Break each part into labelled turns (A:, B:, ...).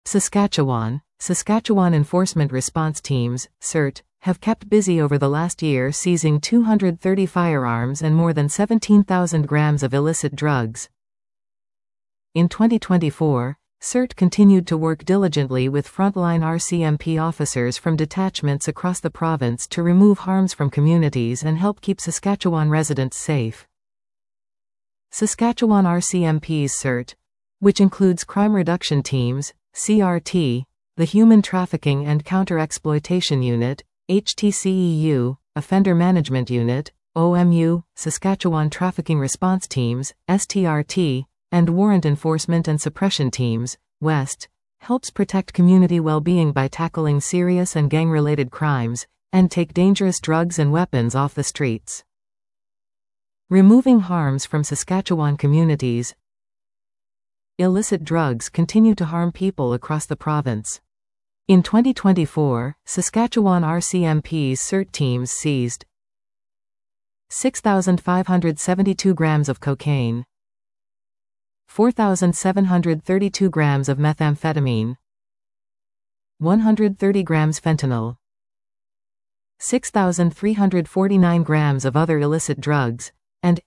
A: Saskatchewan Enforcement Response Teams, CERT, have kept busy over the last year, seizing 230 firearms and more than 17,000 grams of illicit drugs. In 2024, CERT continued to work diligently with frontline RCMP officers from detachments across the province to remove harms from communities and help keep Saskatchewan residents safe. Saskatchewan RCMP's CERT, which includes Crime Reduction Teams, CRT, the Human Trafficking and Counter-Exploitation Unit, HTCEU, Offender Management Unit, OMU, Saskatchewan Trafficking Response Teams, STRT, and Warrant Enforcement and Suppression Teams, WEST, helps protect community well-being by tackling serious and gang-related crimes, and take dangerous drugs and weapons off the streets. Removing harms from Saskatchewan communities. Illicit drugs continue to harm people across the province. In 2024, Saskatchewan RCMP's CERT teams seized 6,572 grams of cocaine, 4,732 grams of methamphetamine, 130 grams fentanyl, 6,349 grams of other illicit drugs, and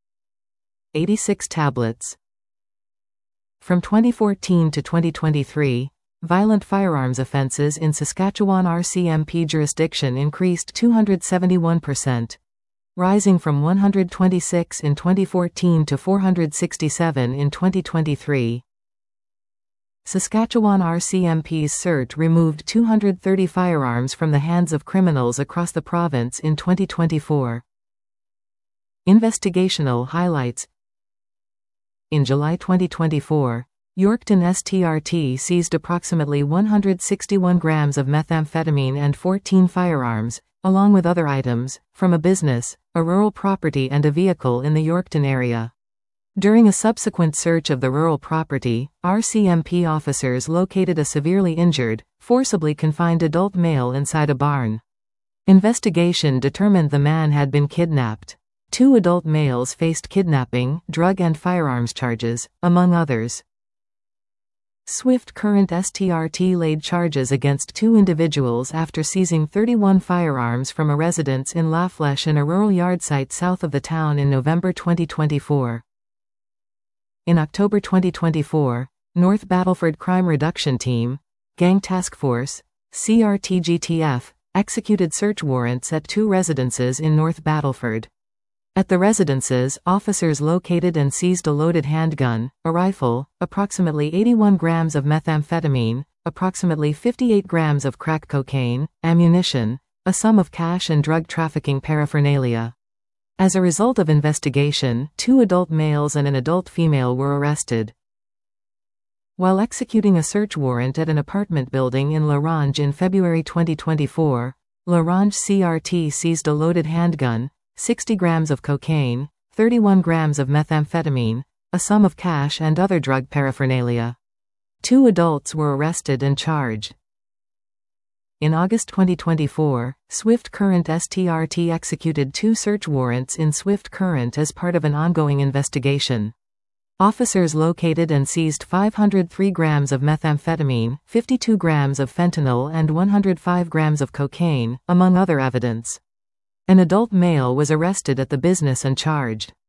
A: 86 tablets. From 2014 to 2023, violent firearms offenses in Saskatchewan RCMP jurisdiction increased 271%, rising from 126 in 2014 to 467 in 2023. Saskatchewan RCMP's CERT removed 230 firearms from the hands of criminals across the province in 2024. Investigational highlights. In July 2024, Yorkton STRT seized approximately 161 grams of methamphetamine and 14 firearms, along with other items, from a business, a rural property and a vehicle in the Yorkton area. During a subsequent search of the rural property, RCMP officers located a severely injured, forcibly confined adult male inside a barn. Investigation determined the man had been kidnapped. 2 adult males faced kidnapping, drug and firearms charges, among others. Swift Current STRT laid charges against 2 individuals after seizing 31 firearms from a residence in Lafleche in a rural yard site south of the town in November 2024. In October 2024, North Battleford Crime Reduction Team, Gang Task Force, CRTGTF, executed search warrants at 2 residences in North Battleford. At the residences, officers located and seized a loaded handgun, a rifle, approximately 81 grams of methamphetamine, approximately 58 grams of crack cocaine, ammunition, a sum of cash and drug trafficking paraphernalia. As a result of investigation, 2 adult males and an adult female were arrested. While executing a search warrant at an apartment building in La Ronge in February 2024, La Ronge CRT seized a loaded handgun, 60 grams of cocaine, 31 grams of methamphetamine, a sum of cash and other drug paraphernalia. 2 adults were arrested and charged. In August 2024, Swift Current STRT executed 2 search warrants in Swift Current as part of an ongoing investigation. Officers located and seized 503 grams of methamphetamine, 52 grams of fentanyl and 105 grams of cocaine, among other evidence. An adult male was arrested at the business and charged.